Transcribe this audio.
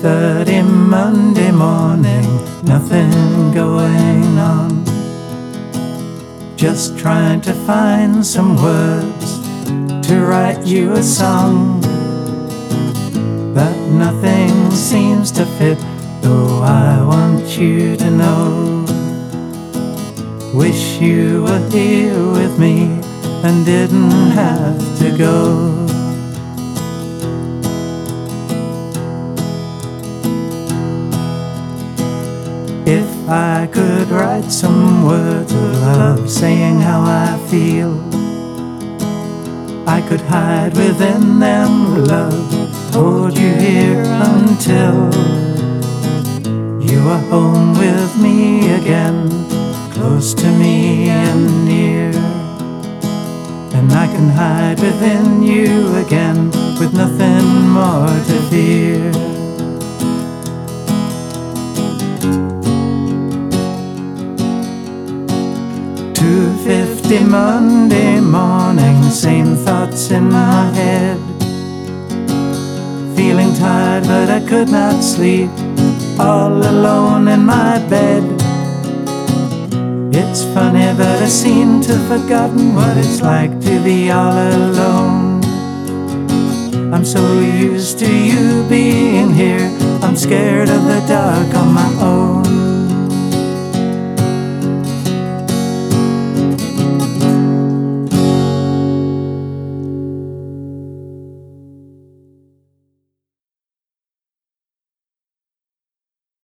6:30 Monday morning, nothing going on. Just trying to find some words to write you a song, but nothing seems to fit, though I want you to know. Wish you were here with me and didn't have to go. If I could write some words of love saying how I feel, I could hide within them, love, hold you here until you are home with me again, close to me and near. And I can hide within you again with nothing more to fear. 2:50 Monday morning, same thoughts in my head. Feeling tired but I could not sleep, all alone in my bed. It's funny but I seem to have forgotten what it's like to be all alone. I'm so used to you being here, I'm scared of the dark on my own.